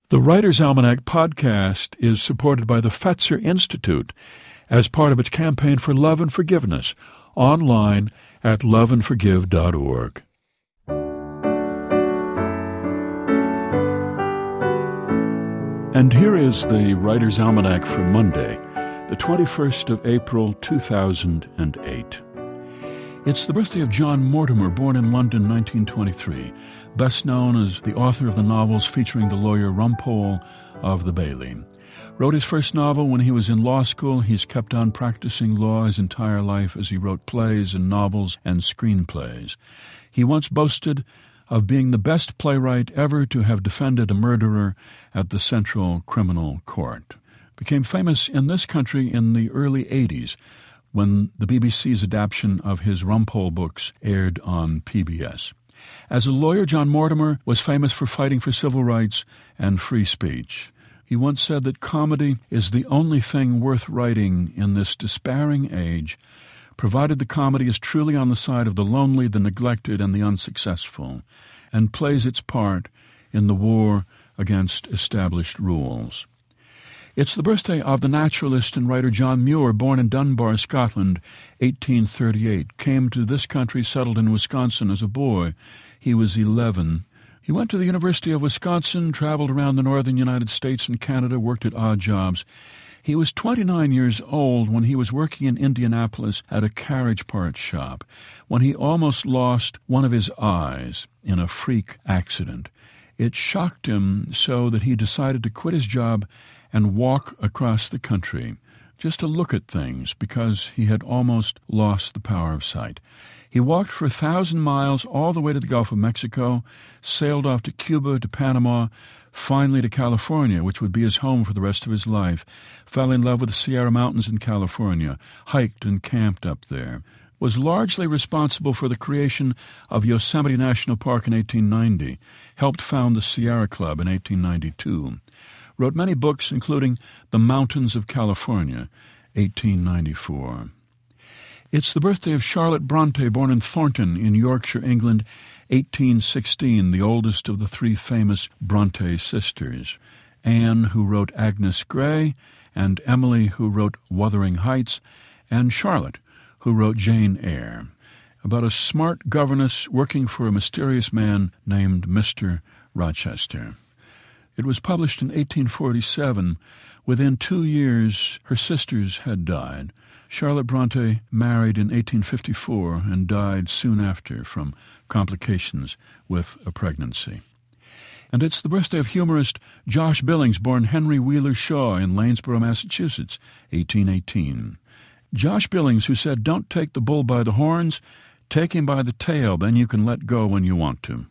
The Writer's Almanac podcast is supported by the Fetzer Institute as part of its campaign for love and forgiveness, online at loveandforgive.org. And here is the Writer's Almanac for Monday, the 21st of April, 2008. It's the birthday of John Mortimer, born in London, 1923, best known as the author of the novels featuring the lawyer Rumpole of the Bailey. Wrote his first novel when he was in law school. He's kept on practicing law his entire life as he wrote plays and novels and screenplays. He once boasted of being the best playwright ever to have defended a murderer at the Central Criminal Court. Became famous in this country in the early 80s when the BBC's adaptation of his Rumpole books aired on PBS. As a lawyer, John Mortimer was famous for fighting for civil rights and free speech. He once said that comedy is the only thing worth writing in this despairing age, provided the comedy is truly on the side of the lonely, the neglected, and the unsuccessful, and plays its part in the war against established rules. It's the birthday of the naturalist and writer John Muir, born in Dunbar, Scotland, 1838. Came to this country, settled in Wisconsin as a boy. He was 11. He went to the University of Wisconsin, traveled around the northern United States and Canada, worked at odd jobs. He was 29 years old when he was working in Indianapolis at a carriage parts shop, when he almost lost one of his eyes in a freak accident. It shocked him so that he decided to quit his job and walk across the country just to look at things because he had almost lost the power of sight. He walked for 1,000 miles all the way to the Gulf of Mexico, sailed off to Cuba, to Panama, finally to California, which would be his home for the rest of his life, fell in love with the Sierra Mountains in California, hiked and camped up there, was largely responsible for the creation of Yosemite National Park in 1890, helped found the Sierra Club in 1892, wrote many books, including The Mountains of California, 1894. It's the birthday of Charlotte Bronte, born in Thornton in Yorkshire, England, 1816, the oldest of the three famous Bronte sisters. Anne, who wrote Agnes Grey, and Emily, who wrote Wuthering Heights, and Charlotte, who wrote Jane Eyre, about a smart governess working for a mysterious man named Mr. Rochester. It was published in 1847. Within 2 years, her sisters had died. Charlotte Bronte married in 1854 and died soon after from complications with a pregnancy. And it's the birthday of humorist Josh Billings, born Henry Wheeler Shaw in Lanesboro, Massachusetts, 1818. Josh Billings, who said, "Don't take the bull by the horns, take him by the tail, then you can let go when you want to."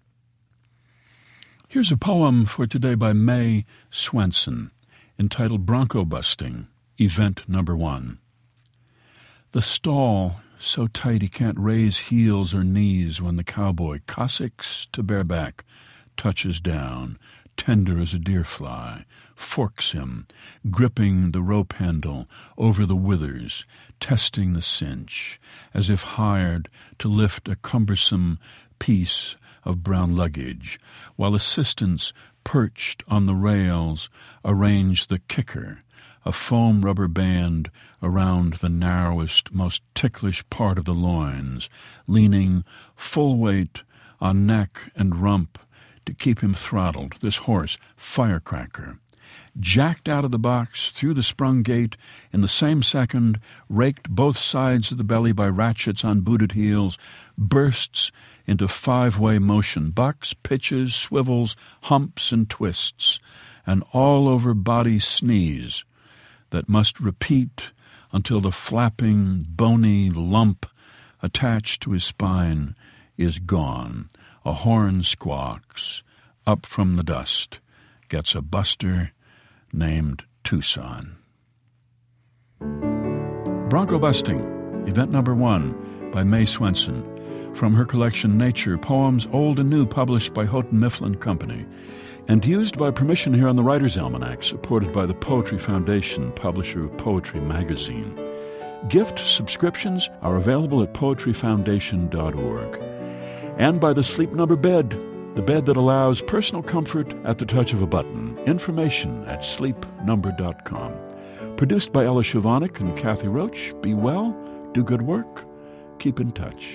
Here's a poem for today by May Swenson, entitled Bronco Busting, Event Number 1. The stall, so tight he can't raise heels or knees when the cowboy, Cossacks to bareback, touches down, tender as a deer fly, forks him, gripping the rope handle over the withers, testing the cinch, as if hired to lift a cumbersome piece of brown luggage, while assistants perched on the rails arrange the kicker, a foam rubber band around the narrowest, most ticklish part of the loins, leaning full weight on neck and rump to keep him throttled, this horse, firecracker. Jacked out of the box, through the sprung gate, in the same second, raked both sides of the belly by ratchets on booted heels, bursts into five-way motion, bucks, pitches, swivels, humps, and twists, an all-over body sneeze that must repeat until the flapping, bony lump attached to his spine is gone. A horn squawks. Up from the dust gets a buster named Tucson. Bronco Busting, Event Number 1, by May Swenson, from her collection Nature, Poems Old and New, published by Houghton Mifflin Company, and used by permission here on the Writer's Almanac, supported by the Poetry Foundation, publisher of Poetry Magazine. Gift subscriptions are available at poetryfoundation.org. And by the Sleep Number bed, the bed that allows personal comfort at the touch of a button. information@sleepnumber.com. Produced by Ella Shovanik and Kathy Roach. Be well, do good work, keep in touch.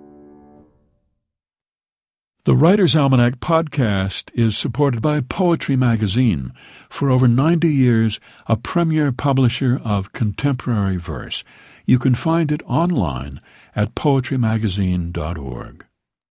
The Writer's Almanac podcast is supported by Poetry Magazine, for over 90 years a premier publisher of contemporary verse. You can find it online at poetrymagazine.org.